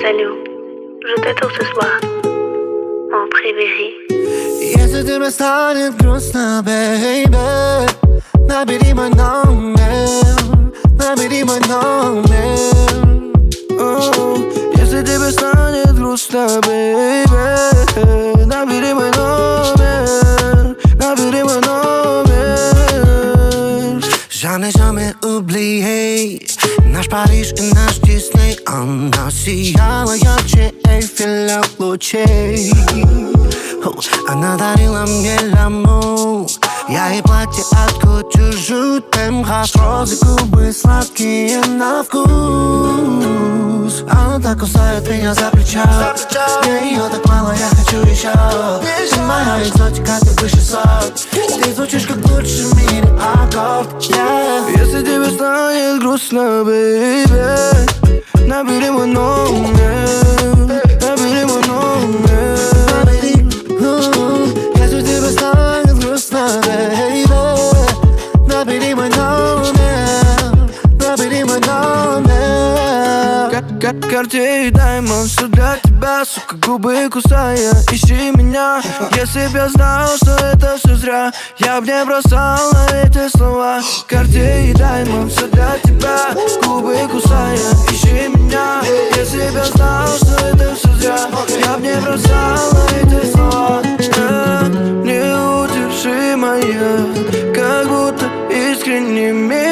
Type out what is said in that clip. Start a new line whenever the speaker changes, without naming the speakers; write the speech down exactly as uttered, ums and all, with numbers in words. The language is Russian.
Salut, je t'attends ce soir, mon préféré.
Если тебе станет грустно, baby, набери мой номер, набери мой номер.
Oh, если тебе станет грустно, baby, набери мой номер, набери мой номер.
Jamais, jamais oublié наш Париж и наш Дисней. Она сияла ярче Эйфеля лучей. Она дарила мне ляму, я ей платье от кутюжу. Темхаш, розы, губы сладкие на вкус. Она так кусает меня за плечо, мне ее так мало, я хочу еще. Ты моя экзотика, ты выше сот. Ты звучишь как лучший в мире аккорд, yeah.
Если тебе станет грустно, baby, набери мой номер, набери мой номер.
Если тебе станет грустно, baby, набери мой номер, набери мой номер.
Cartier и Diamond, все для тебя, сука, губы кусая, ищи меня. Если б я знал, что это все зря, я б не бросал на эти слова. Cartier и Diamond, все для тебя, губы кусая, ищи меня. Если б я знал, что это все зря, я б не бросал на эти слова. Неудержимая, как будто искренне мир.